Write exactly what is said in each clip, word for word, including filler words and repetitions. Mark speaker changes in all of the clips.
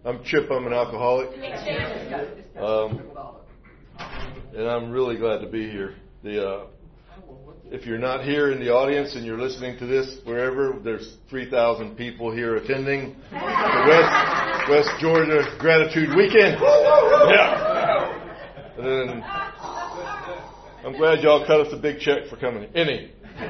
Speaker 1: I'm Chip. I'm an alcoholic. Um, and I'm really glad to be here. The uh, if you're not here in the audience and you're listening to this wherever, there's three thousand people here attending the West, West Georgia Gratitude Weekend. Yeah. And then I'm glad y'all cut us a big check for coming. Any.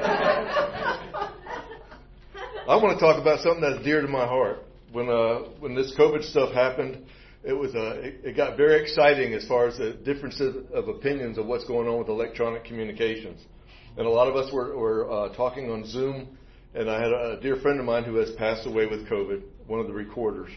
Speaker 1: I want to talk about something that's dear to my heart. When uh, when this COVID stuff happened, it was uh, it, it got very exciting as far as the differences of opinions of what's going on with electronic communications. And a lot of us were, were uh, talking on Zoom, and I had a dear friend of mine who has passed away with COVID, one of the recorders.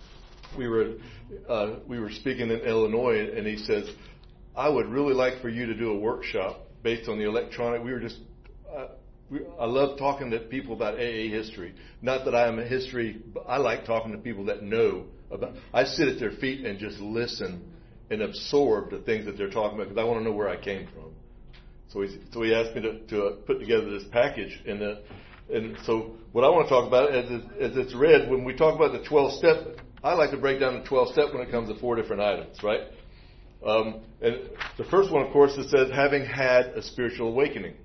Speaker 1: We were uh, we were speaking in Illinois, and he says, I would really like for you to do a workshop based on the electronic. We were just, uh, we, I love talking to people about A A history. Not that I am a history, but I like talking to people that know about. I sit at their feet and just listen and absorb the things that they're talking about because I want to know where I came from. So he, so he asked me to, to uh, put together this package. And, uh, and so what I want to talk about, as, it, as it's read, when we talk about the twelve step, I like to break down the twelve step when it comes to four different items, right? Um, and the first one, of course, it says, having had a spiritual awakening.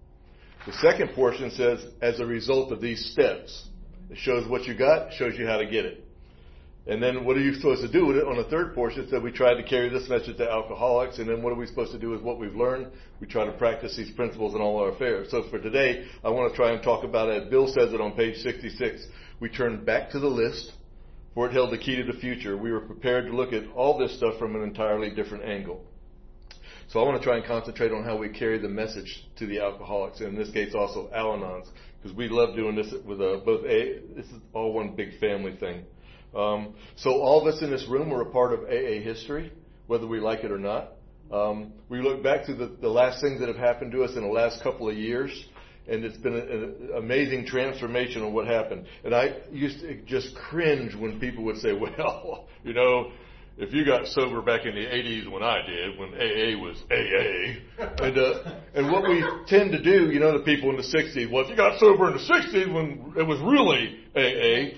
Speaker 1: The second portion says, as a result of these steps. It shows what you got, shows you how to get it. And then what are you supposed to do with it? On the third portion, it said we tried to carry this message to alcoholics. And then what are we supposed to do with what we've learned? We try to practice these principles in all our affairs. So for today, I want to try and talk about it. Bill says it on page sixty-six. We turned back to the list, for it held the key to the future. We were prepared to look at all this stuff from an entirely different angle. So I want to try and concentrate on how we carry the message to the alcoholics, and in this case also Al-Anons, because we love doing this with uh, both A. This is all one big family thing. Um, so all of us in this room are a part of A A history, whether we like it or not. Um, we look back to the, the last things that have happened to us in the last couple of years, and it's been an amazing transformation on what happened. And I used to just cringe when people would say, well, you know, if you got sober back in the eighties when I did, when A A was A A, and uh, and what we tend to do, you know, the people in the sixties, well, if you got sober in the sixties when it was really A A,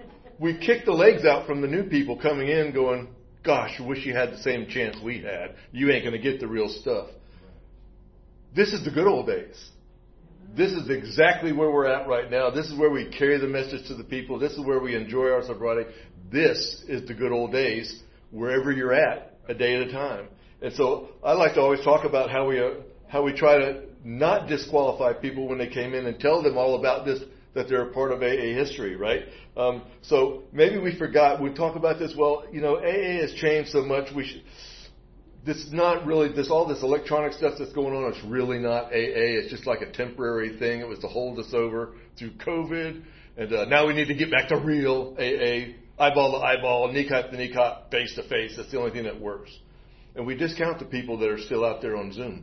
Speaker 1: we kick the legs out from the new people coming in going, gosh, I wish you had the same chance we had. You ain't going to get the real stuff. This is the good old days. This is exactly where we're at right now. This is where we carry the message to the people. This is where we enjoy our sobriety. This is the good old days, wherever you're at, a day at a time. And so I like to always talk about how we uh, how we try to not disqualify people when they came in and tell them all about this, that they're a part of A A history, right? Um, so maybe we forgot. We talk about this. Well, you know, A A has changed so much. We should. This is not really this all this electronic stuff that's going on. It's really not A A. It's just like a temporary thing. It was to hold us over through COVID, and uh, now we need to get back to real A A, eyeball to eyeball, kneecap to kneecap, face to face. That's the only thing that works. And we discount the people that are still out there on Zoom.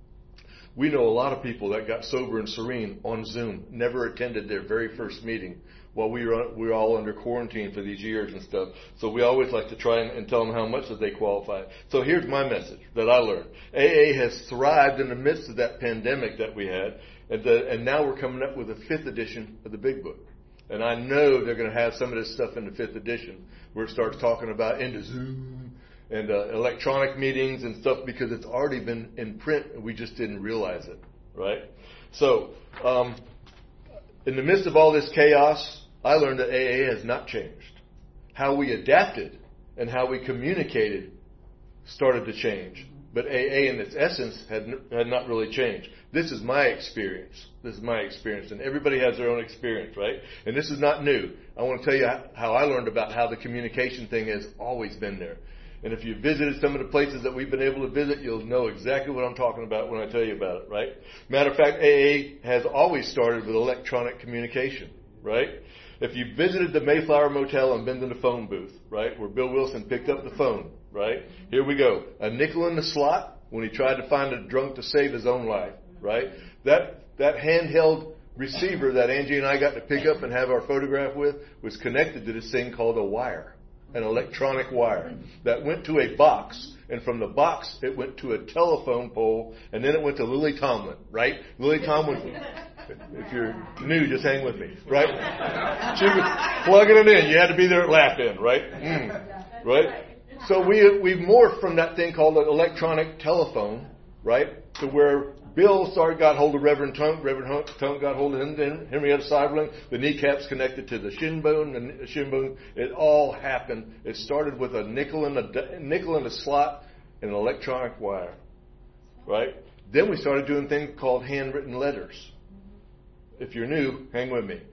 Speaker 1: We know a lot of people that got sober and serene on Zoom, never attended their very first meeting while we were, we were all under quarantine for these years and stuff. So we always like to try and, and tell them how much that they qualify. So here's my message that I learned. A A has thrived in the midst of that pandemic that we had, and, the, and now we're coming up with a fifth edition of the Big Book. And I know they're going to have some of this stuff in the fifth edition where it starts talking about into Zoom and uh, electronic meetings and stuff because it's already been in print and we just didn't realize it, right? So um, in the midst of all this chaos, I learned that A A has not changed. How we adapted and how we communicated started to change. But A A in its essence had, n- had not really changed. This is my experience. This is my experience. And everybody has their own experience, right? And this is not new. I want to tell you how I learned about how the communication thing has always been there. And if you visited some of the places that we've been able to visit, you'll know exactly what I'm talking about when I tell you about it, right? Matter of fact, A A has always started with electronic communication, right? If you visited the Mayflower Motel and been to the phone booth, right, where Bill Wilson picked up the phone, right? Here we go. A nickel in the slot when he tried to find a drunk to save his own life, right? That that handheld receiver that Angie and I got to pick up and have our photograph with was connected to this thing called a wire, an electronic wire that went to a box. And from the box, it went to a telephone pole, and then it went to Lily Tomlin, right? Lily Tomlin, If you're new, just hang with me, right? She was plugging it in. You had to be there at laugh in, right? Mm, right? So we, we've morphed from that thing called an electronic telephone, right, to where Bill started, got hold of Reverend Tunk, Reverend Tunk got hold of him, Henrietta Seiberling, the kneecaps connected to the shin bone, the shin bone. It all happened. It started with a nickel and a, nickel in a slot and an electronic wire, right? Then we started doing things called handwritten letters. If you're new, hang with me.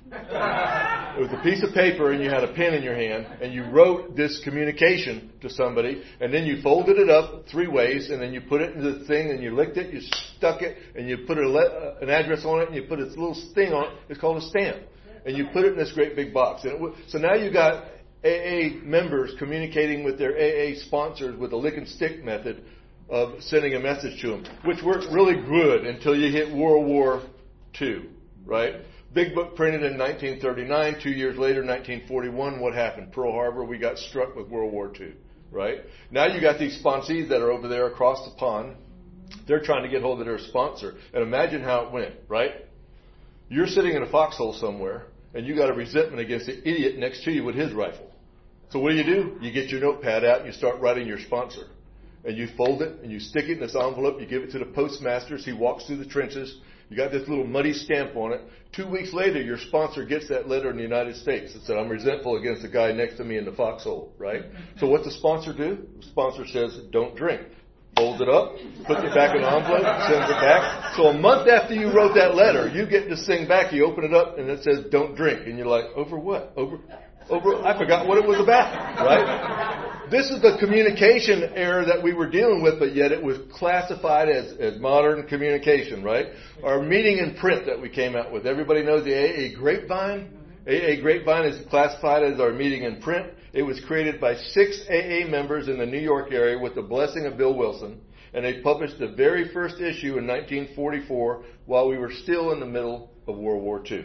Speaker 1: It was a piece of paper and you had a pen in your hand and you wrote this communication to somebody and then you folded it up three ways and then you put it into the thing and you licked it, you stuck it and you put a le- an address on it and you put this little thing on it. It's called a stamp. And you put it in this great big box. And it w- so now you got A A members communicating with their A A sponsors with a lick and stick method of sending a message to them, which worked really good until you hit World War Two, right? Big book printed in nineteen thirty-nine. Two years later, nineteen forty-one, what happened? Pearl Harbor, we got struck with World War Two, right? Now you got these sponsees that are over there across the pond. They're trying to get hold of their sponsor. And imagine how it went, right? You're sitting in a foxhole somewhere, and you got a resentment against the idiot next to you with his rifle. So what do you do? You get your notepad out and you start writing your sponsor. And you fold it and you stick it in this envelope. You give it to the postmaster. He walks through the trenches. You got this little muddy stamp on it. Two weeks later, your sponsor gets that letter in the United States that said, I'm resentful against the guy next to me in the foxhole, right? So what's the sponsor do? The sponsor says, don't drink. Folds it up, puts it back in an envelope, sends it back. So a month after you wrote that letter, you get this thing back, you open it up, and it says, don't drink. And you're like, over what? Over, over, I forgot what it was about, right? This is the communication error that we were dealing with, but yet it was classified as, as modern communication, right? Our meeting in print that we came out with. Everybody knows the A A Grapevine? A A Grapevine is classified as our meeting in print. It was created by six A A members in the New York area with the blessing of Bill Wilson, and they published the very first issue in nineteen forty-four while we were still in the middle of World War Two.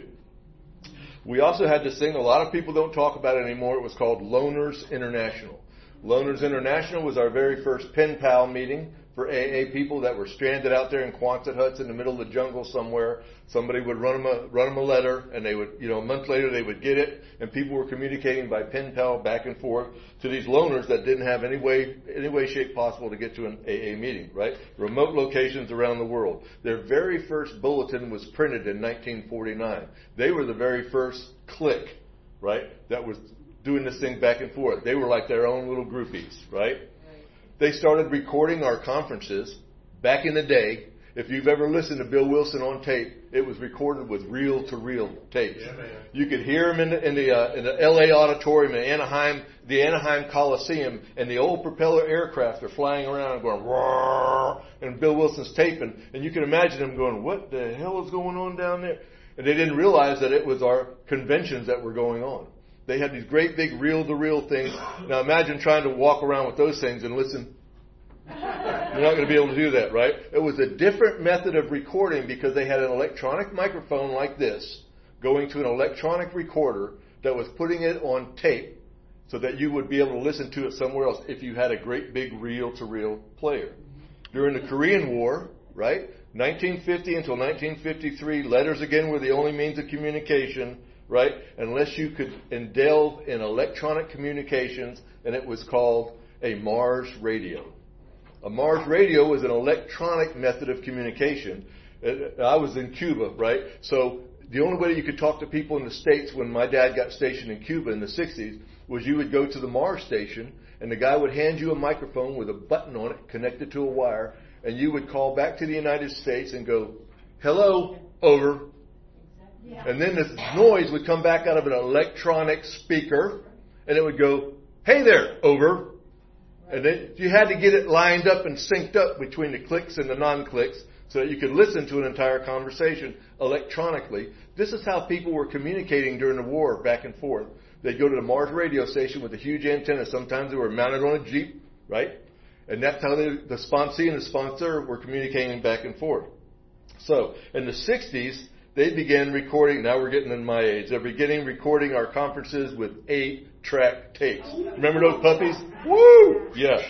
Speaker 1: We also had this thing, a lot of people don't talk about it anymore, it was called Loners International. Loners International was our very first pen pal meeting for A A people that were stranded out there in Quonset huts in the middle of the jungle somewhere. Somebody would run them a, run them a letter, and they would, you know, a month later they would get it, and people were communicating by pen pal back and forth to these loners that didn't have any way, any way, shape possible to get to an A A meeting, right? Remote locations around the world. Their very first bulletin was printed in nineteen forty-nine. They were the very first clique, right, that was doing this thing back and forth. They were like their own little groupies, right? Right. They started recording our conferences back in the day. If you've ever listened to Bill Wilson on tape, it was recorded with reel-to-reel tapes. Yeah, man. You could hear him in the, in the, uh, in the L A auditorium, in Anaheim, the Anaheim Coliseum, and the old propeller aircraft are flying around going, roar, and Bill Wilson's taping. And you can imagine him going, what the hell is going on down there? And they didn't realize that it was our conventions that were going on. They had these great big reel-to-reel things. Now imagine trying to walk around with those things and listen. You're not going to be able to do that, right? It was a different method of recording because they had an electronic microphone like this going to an electronic recorder that was putting it on tape so that you would be able to listen to it somewhere else if you had a great big reel-to-reel player. During the Korean War, right, nineteen fifty until nineteen fifty-three, letters again were the only means of communication, right? Unless you could delve in electronic communications, and it was called a Mars radio. A Mars radio was an electronic method of communication. I was in Cuba, right? So the only way you could talk to people in the States when my dad got stationed in Cuba in the sixties was you would go to the Mars station, and the guy would hand you a microphone with a button on it connected to a wire, and you would call back to the United States and go, hello, over. Yeah. And then this noise would come back out of an electronic speaker, and it would go, hey there, over. And then you had to get it lined up and synced up between the clicks and the non-clicks so that you could listen to an entire conversation electronically. This is how people were communicating during the war back and forth. They'd go to the Mars radio station with a huge antenna. Sometimes they were mounted on a Jeep, right? And that's how they, the sponsee and the sponsor were communicating back and forth. So in the sixties, they began recording, now we're getting in my age, they're beginning recording our conferences with eight-track tapes. Remember those puppies? Woo! Yeah.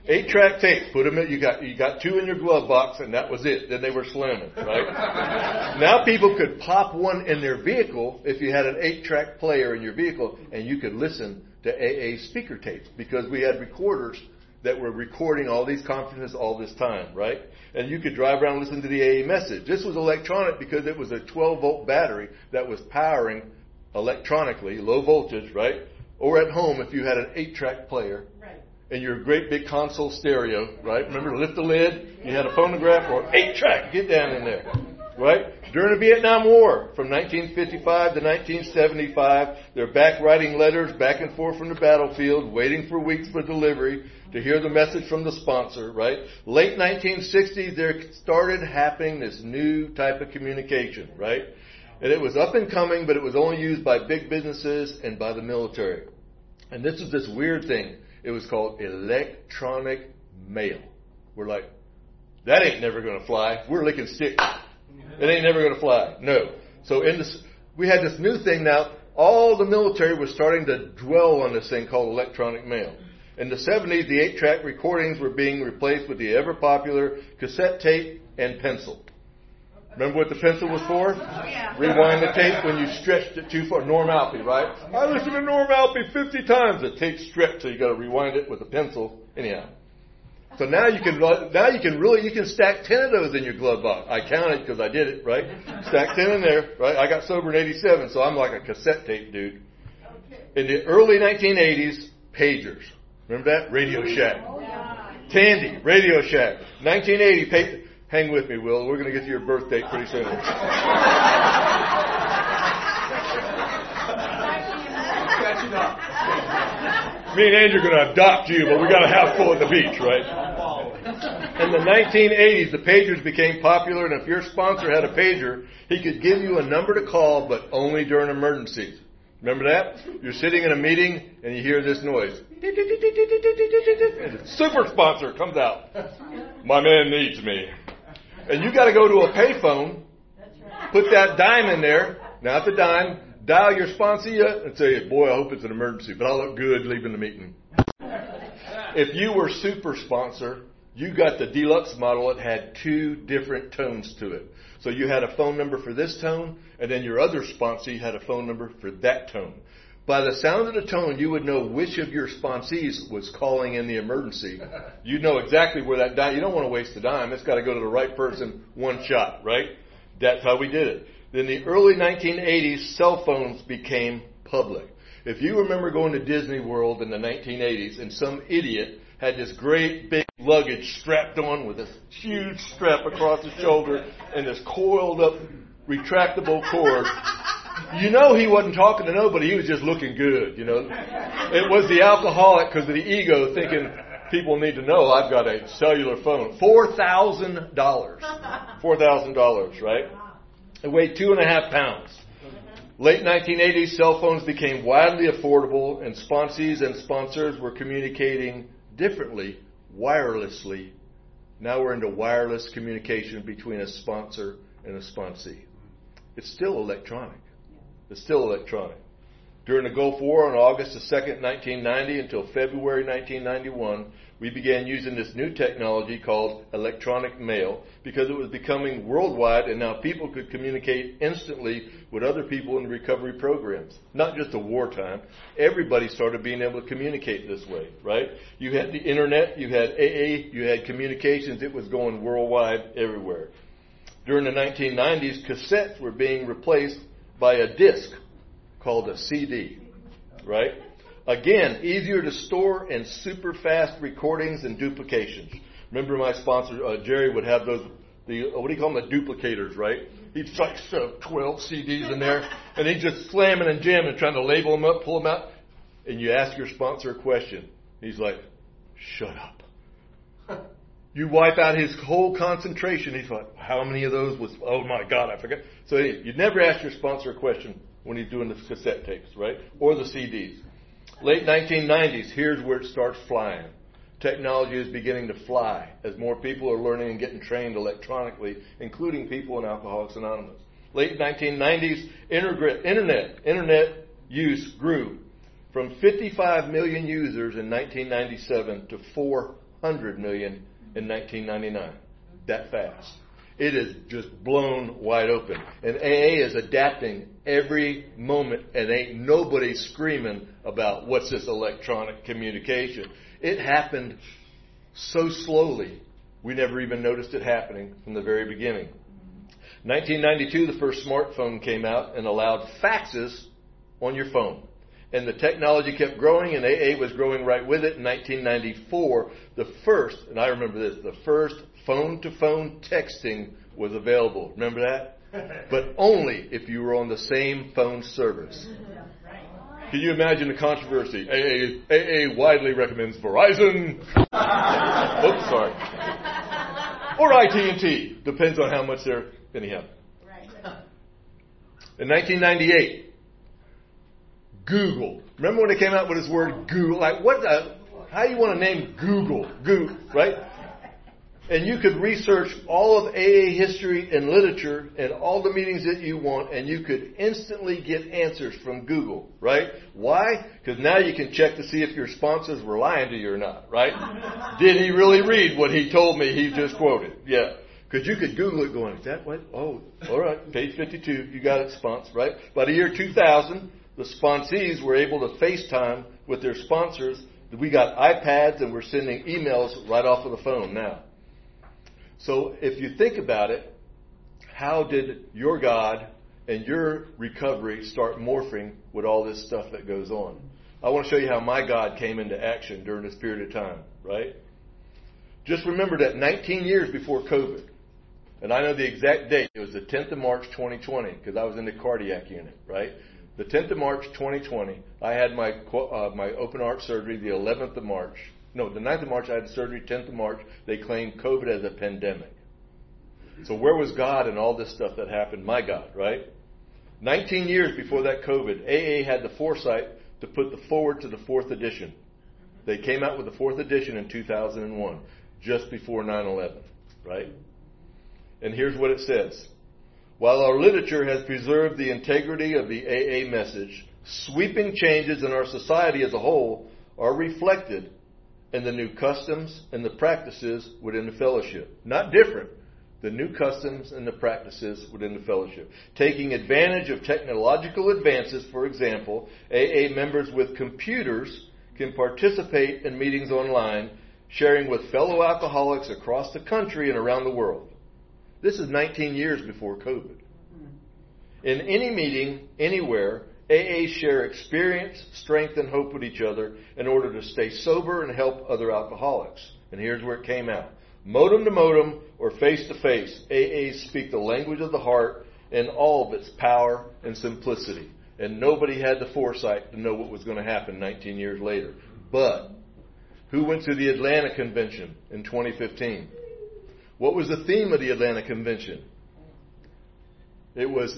Speaker 1: Eight-track tapes. Put them in. You got you got two in your glove box, and that was it. Then they were slamming, right? Now people could pop one in their vehicle if you had an eight-track player in your vehicle, and you could listen to A A speaker tapes because we had recorders that were recording all these conferences all this time, right? And you could drive around and listen to the A A message. This was electronic because it was a twelve-volt battery that was powering electronically, low voltage, right? Or at home if you had an eight-track player. And your great big console stereo, right? Remember, lift the lid, you had a phonograph or eight-track, get down in there, right? During the Vietnam War, from nineteen fifty-five to nineteen seventy-five, they're back writing letters back and forth from the battlefield, waiting for weeks for delivery to hear the message from the sponsor, right? Late nineteen sixties, there started happening this new type of communication, right? And it was up and coming, but it was only used by big businesses and by the military. And this is this weird thing. It was called electronic mail. We're like, that ain't never going to fly. We're licking sticks. It ain't never going to fly. No. So in this, we had this new thing now. All the military was starting to dwell on this thing called electronic mail. In the seventies, the eight-track recordings were being replaced with the ever-popular cassette tape and pencil. Remember what the pencil was for?
Speaker 2: Oh, yeah.
Speaker 1: Rewind the tape when you stretched it too far. Norm Alpey, right? I listened to Norm Alpey fifty times. The tape stretched, so you got to rewind it with a pencil. Anyhow, so now you can now you can really you can stack ten of those in your glove box. I counted because I did it, right? Stack ten in there, right? I got sober in eighty-seven, so I'm like a cassette tape dude. In the early nineteen eighties, pagers. Remember that? Radio Shack. Tandy, Radio Shack. nineteen eighty, pa- hang with me, Will. We're going to get to your birth date pretty soon. Me and Andrew are going to adopt you, but we got a house full at the beach, right? In the nineteen eighties, the pagers became popular, and if your sponsor had a pager, he could give you a number to call, but only during emergencies. Remember that? You're sitting in a meeting, and you hear this noise. And the super sponsor comes out. My man needs me. And you got to go to a payphone, put that dime in there, not the dime, dial your sponsor and say, boy, I hope it's an emergency, but I'll look good leaving the meeting. If you were super sponsor, you got the deluxe model. It had two different tones to it. So you had a phone number for this tone, and then your other sponsee had a phone number for that tone. By the sound of the tone, you would know which of your sponsees was calling in the emergency. You know exactly where that dime, you don't want to waste the dime. It's got to go to the right person, one shot, right? That's how we did it. In the early nineteen eighties, cell phones became public. If you remember going to Disney World in the nineteen eighties and some idiot had this great big luggage strapped on with this huge strap across his shoulder and this coiled up retractable cord, you know he wasn't talking to nobody. He was just looking good, you know. It was the alcoholic because of the ego thinking people need to know I've got a cellular phone. four thousand dollars. four thousand dollars, right? It weighed two and a half pounds. Late nineteen eighties, cell phones became widely affordable, and sponsees and sponsors were communicating differently, wirelessly. Now we're into wireless communication between a sponsor and a sponsee. It's still electronic. It's still electronic. During the Gulf War on August the second, nineteen ninety until February nineteen ninety-one, we began using this new technology called electronic mail because it was becoming worldwide, and now people could communicate instantly with other people in recovery programs. Not just at wartime. Everybody started being able to communicate this way, right? You had the internet, you had A A, you had communications. It was going worldwide everywhere. During the nineteen nineties, cassettes were being replaced by a disc called a C D, right? Again, easier to store and super fast recordings and duplications. Remember my sponsor, uh, Jerry, would have those, the what do you call them, the duplicators, right? He'd like shove twelve C Ds in there, and he'd just slamming and jamming, trying to label them up, pull them out. And you ask your sponsor a question. He's like, shut up. You wipe out his whole concentration. He's like, how many of those was, oh my God, I forgot. So anyway, you'd never ask your sponsor a question when he's doing the cassette tapes, right? Or the C Ds. Late nineteen nineties, here's where it starts flying. Technology is beginning to fly as more people are learning and getting trained electronically, including people in Alcoholics Anonymous. Late nineteen nineties, internet, internet use grew from fifty-five million users in nineteen ninety-seven to four hundred million in nineteen ninety-nine. That fast. It is just blown wide open. And A A is adapting every moment, and ain't nobody screaming about what's this electronic communication. It happened so slowly, we never even noticed it happening from the very beginning. nineteen ninety-two, the first smartphone came out and allowed faxes on your phone. And the technology kept growing, and A A was growing right with it. In nineteen ninety-four, the first, and I remember this, the first phone-to-phone texting was available. Remember that? But only if you were on the same phone service. Can you imagine the controversy? A A, A A widely recommends Verizon. Oops, sorry. Or I T and T. Depends on how much they're, anyhow. In nineteen ninety-eight, Google. Remember when they came out with this word Google? Like, what the, how you want to name Google? Google, right? And you could research all of A A history and literature and all the meetings that you want, and you could instantly get answers from Google, right? Why? Because now you can check to see if your sponsors were lying to you or not, right? Did he really read what he told me he just quoted? Yeah. Because you could Google it going, is that what? Oh, all right, page fifty-two, you got it, sponsor, right? By the year two thousand, the sponsees were able to FaceTime with their sponsors. We got iPads, and we're sending emails right off of the phone now. So if you think about it, how did your God and your recovery start morphing with all this stuff that goes on? I want to show you how my God came into action during this period of time, right? Just remember that nineteen years before COVID, and I know the exact date, it was the tenth of March twenty twenty, because I was in the cardiac unit, right? The tenth of March twenty twenty, I had my uh, my open heart surgery the eleventh of March. No, the ninth of March, I had surgery. tenth of March, they claimed COVID as a pandemic. So where was God in all this stuff that happened? My God, right? nineteen years before that COVID, A A had the foresight to put the forward to the fourth edition. They came out with the fourth edition in two thousand one, just before nine eleven, right? And here's what it says. While our literature has preserved the integrity of the A A message, sweeping changes in our society as a whole are reflected in the new customs and the practices within the fellowship. Not different. The new customs and the practices within the fellowship. Taking advantage of technological advances, for example, A A members with computers can participate in meetings online, sharing with fellow alcoholics across the country and around the world. This is nineteen years before COVID. In any meeting, anywhere, A As share experience, strength, and hope with each other in order to stay sober and help other alcoholics. And here's where it came out. Modem to modem or face to face, A As speak the language of the heart in all of its power and simplicity. And nobody had the foresight to know what was going to happen nineteen years later. But who went to the Atlanta Convention in twenty fifteen? What was the theme of the Atlanta Convention? It was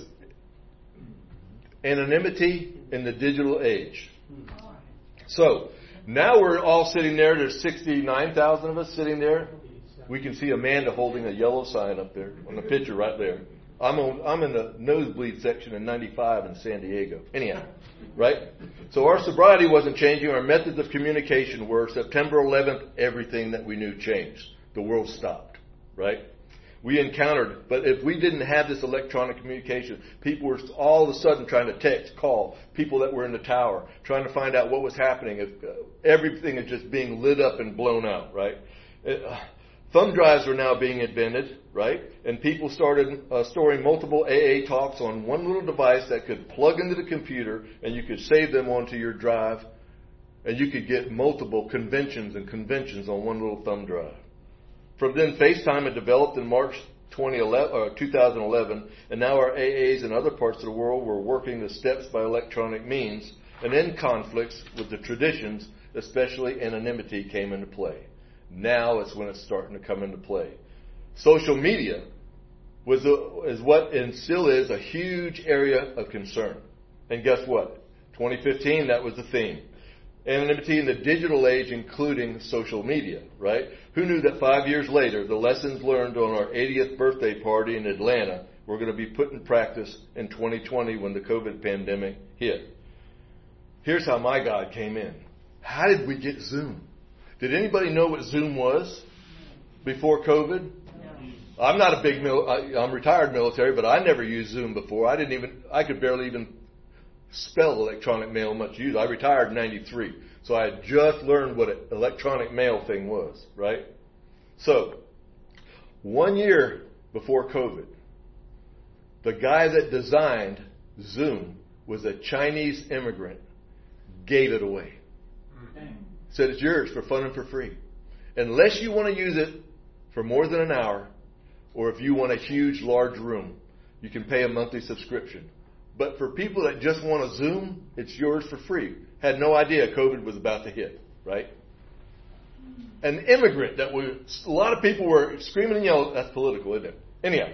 Speaker 1: anonymity in the digital age. So, now we're all sitting there. There's sixty-nine thousand of us sitting there. We can see Amanda holding a yellow sign up there on the picture right there. I'm on, I'm in the nosebleed section in ninety-five in San Diego. Anyhow, right? So our sobriety wasn't changing. Our methods of communication were. September eleventh, everything that we knew changed. The world stopped, right? We encountered, but if we didn't have this electronic communication, people were all of a sudden trying to text, call, people that were in the tower, trying to find out what was happening. If, uh, everything is just being lit up and blown out, right? Uh, thumb drives were now being invented, right? And people started uh, storing multiple A A talks on one little device that could plug into the computer, and you could save them onto your drive, and you could get multiple conventions and conventions on one little thumb drive. From then, FaceTime had developed in March twenty eleven, or two thousand eleven, and now our A As in other parts of the world were working the steps by electronic means, and in conflicts with the traditions, especially anonymity, came into play. Now is when it's starting to come into play. Social media was a, is what and still is a huge area of concern. And guess what? twenty fifteen, that was the theme. Anonymity in the digital age, including social media, right? Who knew that five years later, the lessons learned on our eightieth birthday party in Atlanta were going to be put in practice in twenty twenty when the COVID pandemic hit? Here's how my God came in. How did we get Zoom? Did anybody know what Zoom was before COVID? I'm not a big, mil- I, I'm retired military, but I never used Zoom before. I didn't even, I could barely even spell electronic mail much use. I retired in ninety-three. So I had just learned what an electronic mail thing was, right? So, one year before COVID, the guy that designed Zoom was a Chinese immigrant, gave it away. Said it's yours for fun and for free. Unless you want to use it for more than an hour, or if you want a huge, large room, you can pay a monthly subscription. But for people that just want to Zoom, it's yours for free. Had no idea COVID was about to hit, right? An immigrant that we, a lot of people were screaming and yelling. That's political, isn't it? Anyhow,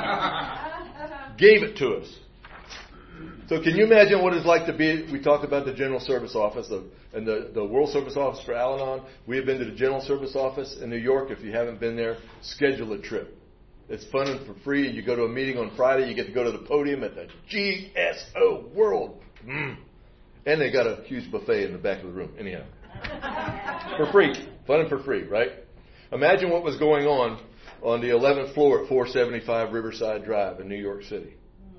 Speaker 1: gave it to us. So can you imagine what it's like to be, we talked about the General Service Office of, and the, the World Service Office for Al-Anon. We have been to the General Service Office in New York. If you haven't been there, schedule a trip. It's fun and for free. You go to a meeting on Friday. You get to go to the podium at the G S O World. Mm. And they got a huge buffet in the back of the room. Anyhow. For free. Fun and for free, right? Imagine what was going on on the eleventh floor at four seventy-five Riverside Drive in New York City.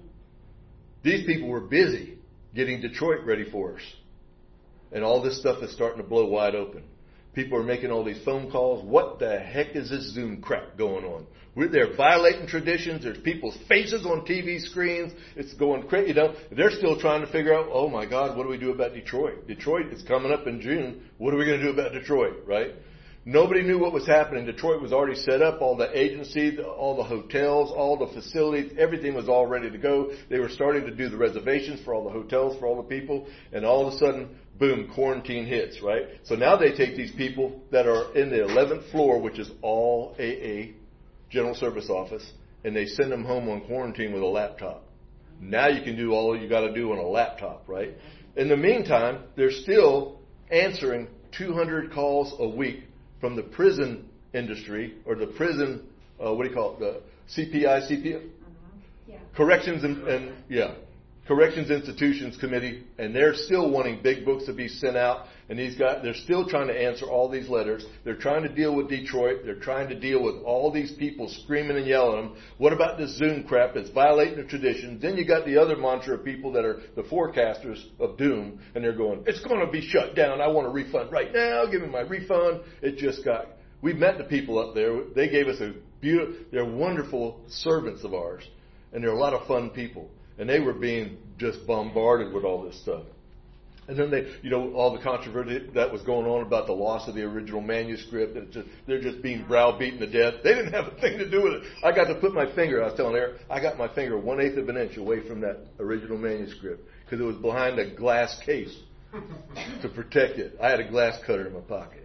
Speaker 1: These people were busy getting Detroit ready for us. And all this stuff is starting to blow wide open. People are making all these phone calls. What the heck is this Zoom crap going on? We're, they're violating traditions. There's people's faces on T V screens. It's going crazy. You know, they're still trying to figure out, oh my God, what do we do about Detroit? Detroit is coming up in June. What are we going to do about Detroit, right? Nobody knew what was happening. Detroit was already set up. All the agencies, all the hotels, all the facilities, everything was all ready to go. They were starting to do the reservations for all the hotels, for all the people. And all of a sudden, boom, quarantine hits, right? So now they take these people that are in the eleventh floor, which is all A A, General Service Office, and they send them home on quarantine with a laptop. Now you can do all you got to do on a laptop, right? In the meantime, they're still answering two hundred calls a week from the prison industry, or the prison, uh, what do you call it, the C P I, C P I? Uh-huh. Yeah. Corrections and, and, yeah, Corrections Institutions Committee, and they're still wanting big books to be sent out, and these guys, they're still trying to answer all these letters. They're trying to deal with Detroit. They're trying to deal with all these people screaming and yelling at them. What about this Zoom crap? It's violating the tradition. Then you got the other mantra of people that are the forecasters of doom, and they're going, it's going to be shut down. I want a refund right now. Give me my refund. It just got, we met the people up there. They gave us a beautiful, they're wonderful servants of ours, and they're a lot of fun people. And they were being just bombarded with all this stuff. And then they, you know, all the controversy that was going on about the loss of the original manuscript. And just, they're just being browbeaten to death. They didn't have a thing to do with it. I got to put my finger, I was telling Eric, I got my finger one eighth of an inch away from that original manuscript because it was behind a glass case to protect it. I had a glass cutter in my pocket.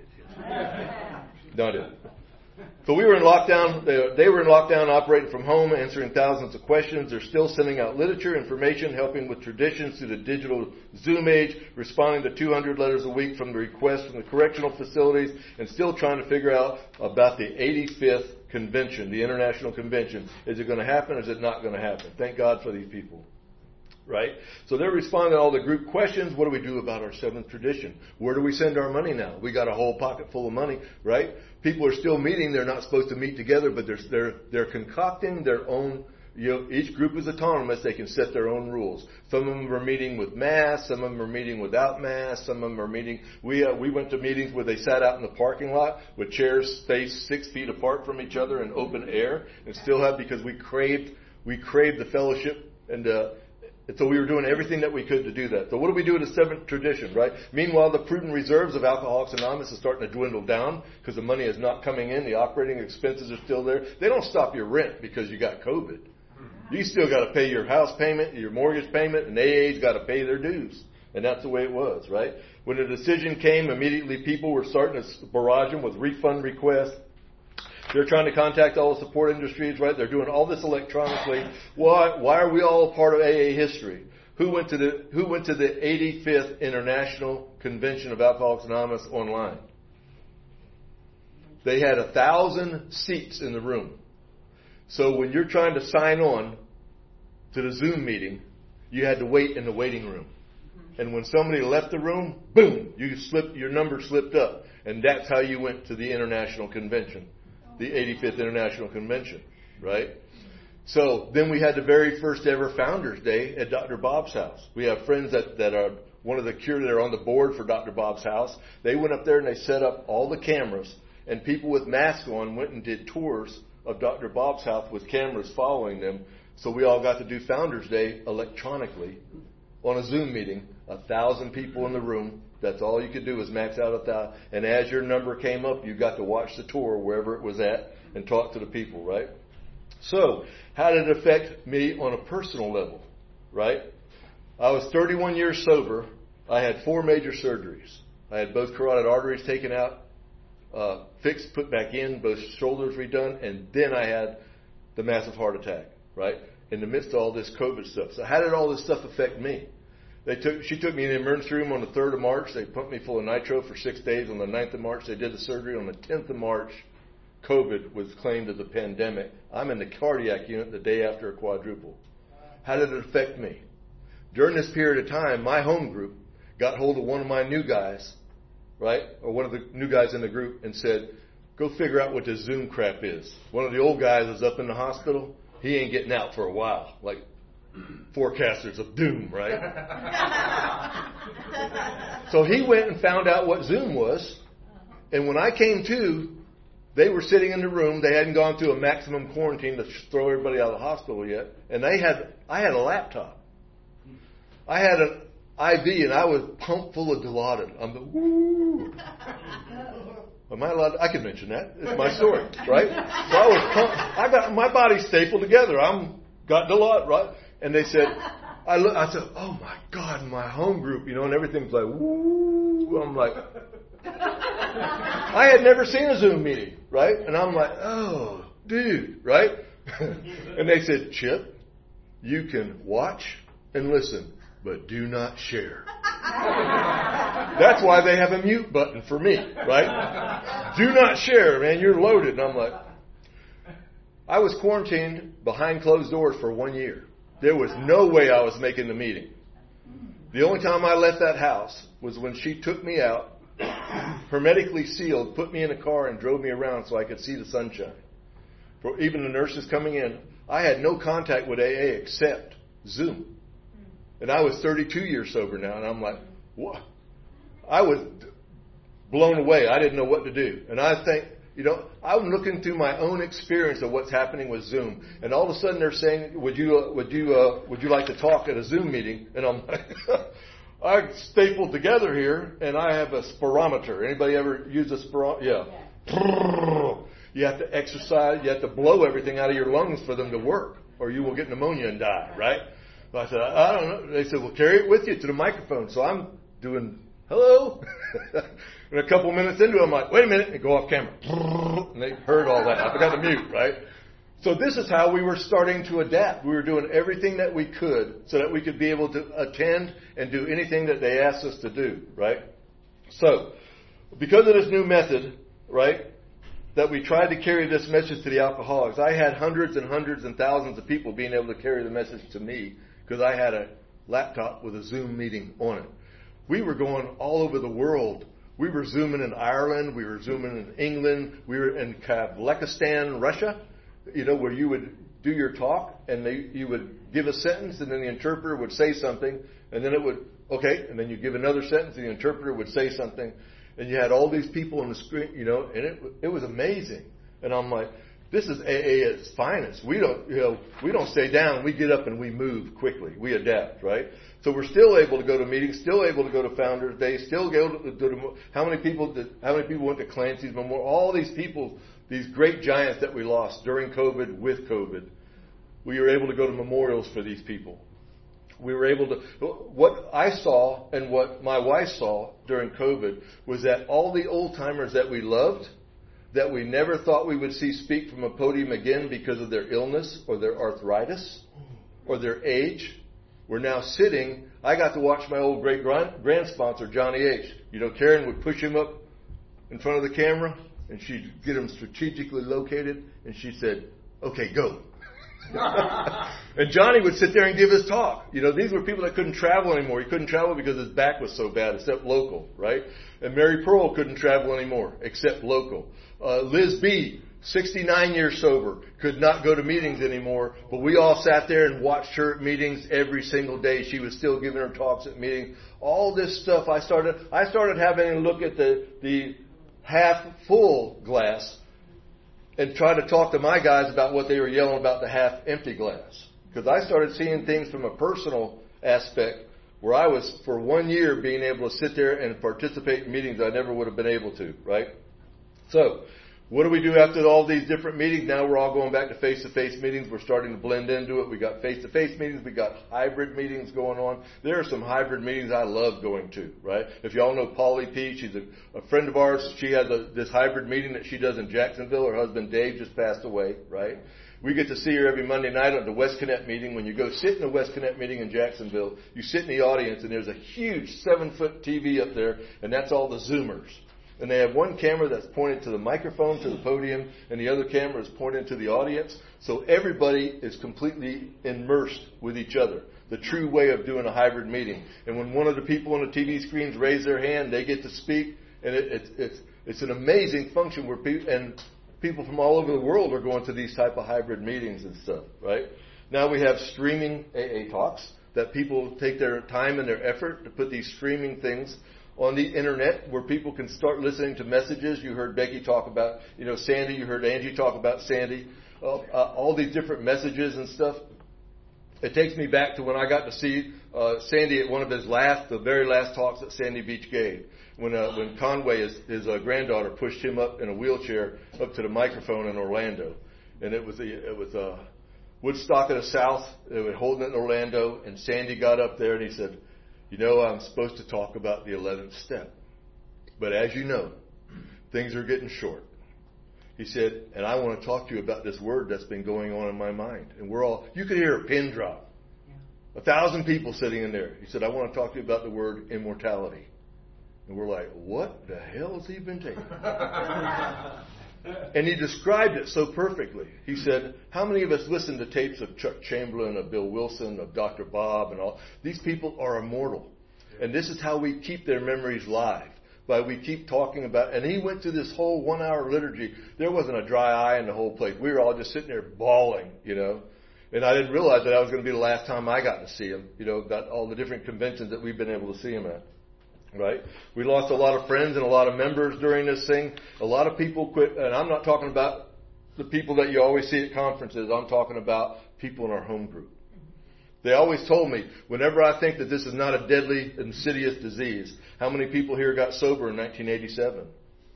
Speaker 1: No, I didn't. So we were in lockdown. They, they were in lockdown, operating from home, answering thousands of questions. They're still sending out literature, information, helping with traditions through the digital Zoom age, responding to two hundred letters a week from the requests from the correctional facilities, and still trying to figure out about the eighty-fifth convention, the international convention. Is it going to happen or is it not going to happen? Thank God for these people. Right? So they're responding to all the group questions. What do we do about our seventh tradition? Where do we send our money now? We got a whole pocket full of money, right? People are still meeting. They're not supposed to meet together, but they're they're they're concocting their own. You know, each group is autonomous. They can set their own rules. Some of them are meeting with masks. Some of them are meeting without masks. Some of them are meeting. We uh, we went to meetings where they sat out in the parking lot with chairs spaced six feet apart from each other in open air, and still have because we craved we craved the fellowship and. Uh, And so we were doing everything that we could to do that. So what do we do with the seventh tradition, right? Meanwhile, the prudent reserves of Alcoholics Anonymous is starting to dwindle down because the money is not coming in. The operating expenses are still there. They don't stop your rent because you got COVID. You still got to pay your house payment, your mortgage payment, and A A's got to pay their dues. And that's the way it was, right? When the decision came, immediately people were starting to barrage them with refund requests. They're trying to contact all the support industries, right? They're doing all this electronically. Why? Why are we all part of A A history? Who went to the Who went to the eighty-fifth International Convention of Alcoholics Anonymous online? They had a thousand seats in the room. So when you're trying to sign on to the Zoom meeting, you had to wait in the waiting room. And when somebody left the room, boom, you slipped, your number slipped up. And that's how you went to the international convention, the eighty-fifth International Convention, right? So then we had the very first ever Founders Day at Doctor Bob's house. We have friends that, that are one of the curators that are on the board for Doctor Bob's house. They went up there and they set up all the cameras, and people with masks on went and did tours of Doctor Bob's house with cameras following them. So we all got to do Founders Day electronically on a Zoom meeting. A thousand people in the room. That's all you could do was max out a thousand. And as your number came up, you got to watch the tour wherever it was at and talk to the people, right? So how did it affect me on a personal level, right? I was thirty-one years sober. I had four major surgeries. I had both carotid arteries taken out, uh, fixed, put back in, both shoulders redone, and then I had the massive heart attack, right? In the midst of all this COVID stuff. So how did all this stuff affect me? They took, she took me in the emergency room on the third of March. They pumped me full of nitro for six days. On the ninth of March, they did the surgery. On the tenth of March, COVID was claimed as a pandemic. I'm in the cardiac unit the day after a quadruple. How did it affect me? During this period of time, my home group got hold of one of my new guys, right, or one of the new guys in the group and said, go figure out what this Zoom crap is. One of the old guys is up in the hospital. He ain't getting out for a while, like forecasters of doom, right? So he went and found out what Zoom was. And when I came to, they were sitting in the room. They hadn't gone through a maximum quarantine to throw everybody out of the hospital yet. And they had, I had a laptop. I had an I V and I was pumped full of Dilaudid. I'm the, woo. Am I allowed to, I can mention that. It's my story, right? So I was pumped. I got my body stapled together. I'm got Dilaudid, right? And they said, I look, I said, oh my God, my home group, you know, and everything's like, woo. I'm like, I had never seen a Zoom meeting, right? And I'm like, oh, dude, right? And they said, Chip, you can watch and listen, but do not share. That's why they have a mute button for me, right? Do not share, man. You're loaded. And I'm like, I was quarantined behind closed doors for one year. There was no way I was making the meeting. The only time I left that house was when she took me out, hermetically sealed, put me in a car and drove me around so I could see the sunshine. For even the nurses coming in, I had no contact with A A except Zoom. And I was thirty-two years sober now, and I'm like, what? I was blown away. I didn't know what to do. And I think, you know, I'm looking through my own experience of what's happening with Zoom, and all of a sudden they're saying, "Would you, uh, would you, uh, would you like to talk at a Zoom meeting?" And I'm like, I stapled together here, and I have a spirometer. Anybody ever use a spirometer? Yeah. yeah. You have to exercise. You have to blow everything out of your lungs for them to work, or you will get pneumonia and die. Right? So I said, I don't know. They said, well, carry it with you to the microphone. So I'm doing hello. And a couple minutes into it, I'm like, wait a minute, and go off camera. And they heard all that. I forgot to mute, right? So this is how we were starting to adapt. We were doing everything that we could so that we could be able to attend and do anything that they asked us to do, right? So because of this new method, right, that we tried to carry this message to the alcoholics, I had hundreds and hundreds and thousands of people being able to carry the message to me because I had a laptop with a Zoom meeting on it. We were going all over the world. We were Zooming in Ireland. We were Zooming in England. We were in Kazakhstan, Russia, you know, where you would do your talk and they, you would give a sentence and then the interpreter would say something and then it would, okay, and then you give another sentence and the interpreter would say something. And you had all these people on the screen, you know, and it it was amazing. And I'm like, this is A A at its finest. We don't, you know, we don't stay down. We get up and we move quickly. We adapt, right? So we're still able to go to meetings, still able to go to Founders Day, still able to go to, how many people did, how many people went to Clancy's Memorial? All these people, these great giants that we lost during COVID, with COVID, we were able to go to memorials for these people. We were able to, what I saw and what my wife saw during COVID was that all the old timers that we loved, that we never thought we would see speak from a podium again because of their illness or their arthritis or their age, were now sitting. I got to watch my old great grand, grand sponsor, Johnny H. You know, Karen would push him up in front of the camera and she'd get him strategically located and she said, okay, go. And Johnny would sit there and give his talk. You know, these were people that couldn't travel anymore. He couldn't travel because his back was so bad, except local, right? And Mary Pearl couldn't travel anymore, except local. Uh, Liz B., sixty-nine years sober, could not go to meetings anymore, but we all sat there and watched her at meetings every single day. She was still giving her talks at meetings. All this stuff, I started, I started having a look at the, the half full glass and try to talk to my guys about what they were yelling about the half empty glass. Because I started seeing things from a personal aspect where I was, for one year, being able to sit there and participate in meetings I never would have been able to, right? So, what do we do after all these different meetings? Now we're all going back to face-to-face meetings. We're starting to blend into it. We got face-to-face meetings. We got hybrid meetings going on. There are some hybrid meetings I love going to, right? If y'all know Polly P, she's a, a friend of ours. She has a, this hybrid meeting that she does in Jacksonville. Her husband Dave just passed away, right? We get to see her every Monday night at the West Connect meeting. When you go sit in the West Connect meeting in Jacksonville, you sit in the audience and there's a huge seven-foot T V up there, and that's all the Zoomers. And they have one camera that's pointed to the microphone, to the podium, and the other camera is pointed to the audience. So everybody is completely immersed with each other. The true way of doing a hybrid meeting. And when one of the people on the T V screens raise their hand, they get to speak. And it, it's it's it's an amazing function where people and people from all over the world are going to these type of hybrid meetings and stuff, right? Now we have streaming A A talks that people take their time and their effort to put these streaming things on the internet where people can start listening to messages. You heard Becky talk about, you know, Sandy. You heard Angie talk about Sandy. Uh, uh, all these different messages and stuff. It takes me back to when I got to see uh, Sandy at one of his last, the very last talks that Sandy Beach gave. When uh, when Conway, his, his uh, granddaughter, pushed him up in a wheelchair up to the microphone in Orlando. And it was a, it was a Woodstock of the South. They were holding it in Orlando. And Sandy got up there and he said, you know, I'm supposed to talk about the eleventh step. But as you know, things are getting short. He said, and I want to talk to you about this word that's been going on in my mind. And we're all, you could hear a pin drop. A thousand people sitting in there. He said, I want to talk to you about the word immortality. And we're like, what the hell has he been taking? And he described it so perfectly. He said, how many of us listen to tapes of Chuck Chamberlain, of Bill Wilson, of Doctor Bob, and all? These people are immortal. And this is how we keep their memories live. By we keep talking about, and he went through this whole one-hour liturgy. There wasn't a dry eye in the whole place. We were all just sitting there bawling, you know. And I didn't realize that that was going to be the last time I got to see him, you know, about all the different conventions that we've been able to see him at. Right? We lost a lot of friends and a lot of members during this thing. A lot of people quit, and I'm not talking about the people that you always see at conferences. I'm talking about people in our home group. They always told me, whenever I think that this is not a deadly, insidious disease, how many people here got sober in nineteen eighty-seven?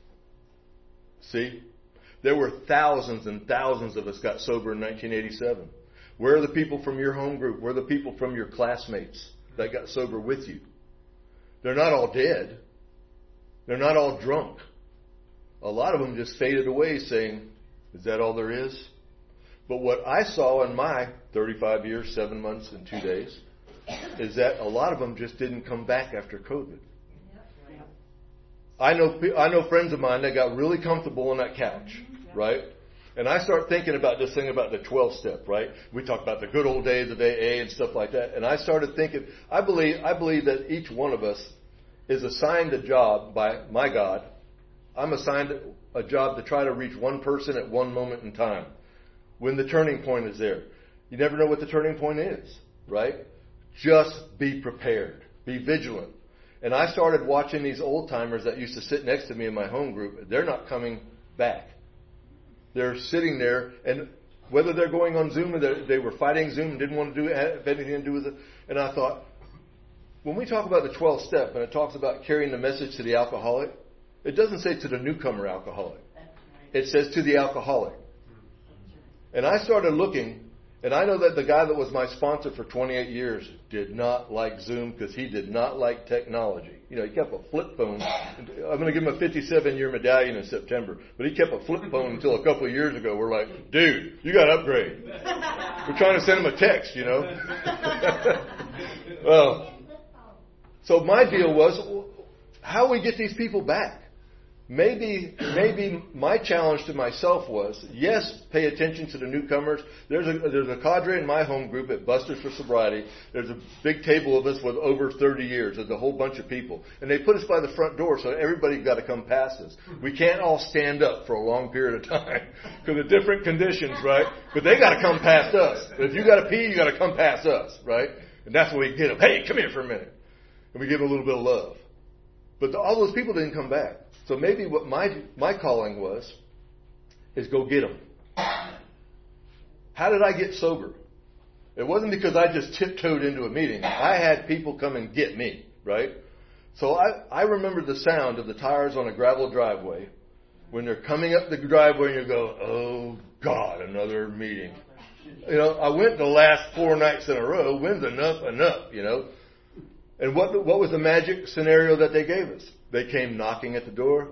Speaker 1: See? There were thousands and thousands of us got sober in nineteen eighty-seven. Where are the people from your home group? Where are the people from your classmates that got sober with you? They're not all dead. They're not all drunk. A lot of them just faded away saying, is that all there is? But what I saw in my thirty-five years, seven months, and two days, is that a lot of them just didn't come back after COVID. I know I know friends of mine that got really comfortable on that couch, right? And I start thinking about this thing about the twelve-step, right? We talk about the good old days of A A and stuff like that. And I started thinking, I believe I believe that each one of us is assigned a job by my God. I'm assigned a job to try to reach one person at one moment in time when the turning point is there. You never know what the turning point is, right? Just be prepared. Be vigilant. And I started watching these old-timers that used to sit next to me in my home group. They're not coming back. They're sitting there, and whether they're going on Zoom or they were fighting Zoom and didn't want to do have anything to do with it. And I thought, when we talk about the twelfth step and it talks about carrying the message to the alcoholic, it doesn't say to the newcomer alcoholic. It says to the alcoholic. And I started looking, and I know that the guy that was my sponsor for twenty-eight years did not like Zoom because he did not like technology. You know, he kept a flip phone. I'm going to give him a fifty-seven year medallion in September. But he kept a flip phone until a couple of years ago. We're like, dude, you got to upgrade. We're trying to send him a text, you know. Well, so my deal was, how do we get these people back? maybe maybe my challenge to myself was, yes, pay attention to the newcomers. There's a there's a cadre in my home group at Busters for Sobriety. There's a big table of us with over thirty years. There's a whole bunch of people. And they put us by the front door, so everybody's got to come past us. We can't all stand up for a long period of time because of different conditions, right? But they got to come past us. If you got to pee, you got to come past us, right? And that's when we get them. Hey, come here for a minute. And we give them a little bit of love. But the, all those people didn't come back. So maybe what my my calling was is go get them. How did I get sober? It wasn't because I just tiptoed into a meeting. I had people come and get me, right? So I, I remember the sound of the tires on a gravel driveway when they're coming up the driveway and you go, oh, God, another meeting. You know, I went the last four nights in a row. When's enough enough, you know? And what what was the magic scenario that they gave us? They came knocking at the door.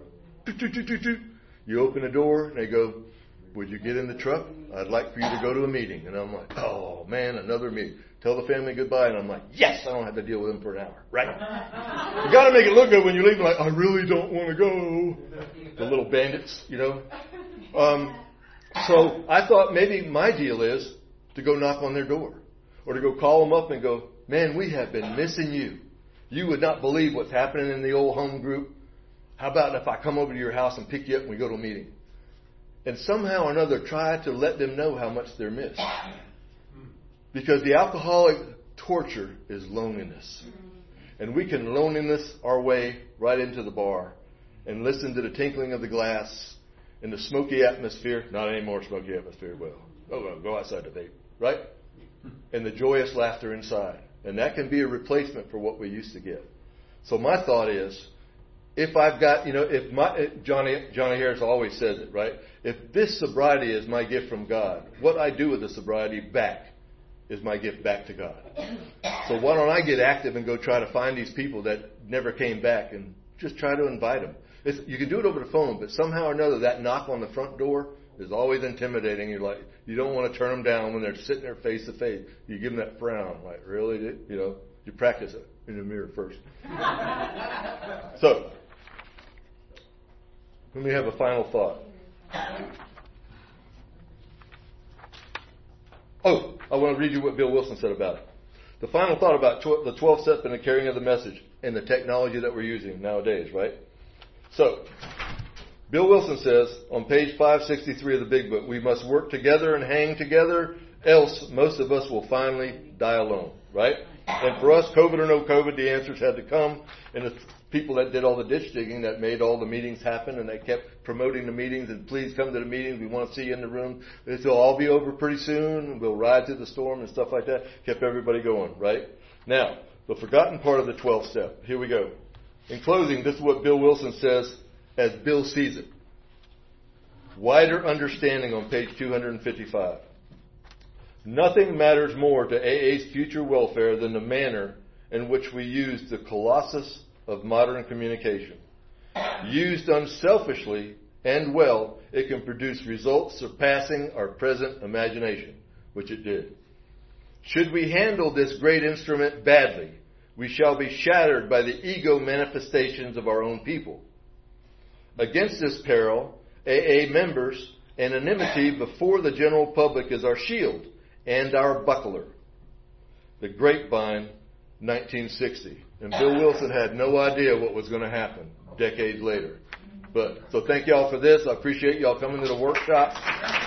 Speaker 1: You open the door and they go, would you get in the truck? I'd like for you to go to a meeting. And I'm like, oh, man, another meeting. Tell the family goodbye. And I'm like, yes, I don't have to deal with them for an hour, right? You got to make it look good when you leave. Like, I really don't want to go. The little bandits, you know. Um, so I thought maybe my deal is to go knock on their door or to go call them up and go, man, we have been missing you. You would not believe what's happening in the old home group. How about if I come over to your house and pick you up and we go to a meeting? And somehow or another try to let them know how much they're missed. Because the alcoholic torture is loneliness. And we can loneliness our way right into the bar and listen to the tinkling of the glass and the smoky atmosphere. Not any more smoky atmosphere. Well, oh, well, go outside to vape, right? And the joyous laughter inside. And that can be a replacement for what we used to get. So my thought is, if I've got, you know, if my, Johnny, Johnny Harris always says it, right? If this sobriety is my gift from God, what I do with the sobriety back is my gift back to God. So why don't I get active and go try to find these people that never came back and just try to invite them. It's, you can do it over the phone, but somehow or another that knock on the front door is always intimidating. You're like, you don't want to turn them down when they're sitting there face to face. You give them that frown, like, really? You know, you practice it in the mirror first. So, let me have a final thought. Oh, I want to read you what Bill Wilson said about it. The final thought about tw- the twelve steps and the carrying of the message and the technology that we're using nowadays, right? So, Bill Wilson says on page five sixty-three of the Big Book, we must work together and hang together, else most of us will finally die alone, right? And for us, COVID or no COVID, the answers had to come. And the people that did all the ditch digging, that made all the meetings happen, and they kept promoting the meetings, and please come to the meetings, we want to see you in the room. This will all be over pretty soon, and we'll ride through the storm and stuff like that. Kept everybody going, right? Now, the forgotten part of the twelfth step. Here we go. In closing, this is what Bill Wilson says as Bill sees it. Wider understanding on page two fifty-five. Nothing matters more to A A's future welfare than the manner in which we use the colossus of modern communication. Used unselfishly and well, it can produce results surpassing our present imagination, which it did. Should we handle this great instrument badly, we shall be shattered by the ego manifestations of our own people. Against this peril, A A members' anonymity before the general public is our shield and our buckler. The Grapevine, nineteen sixty. And Bill Wilson had no idea what was going to happen decades later. But so thank y'all for this. I appreciate y'all coming to the workshop.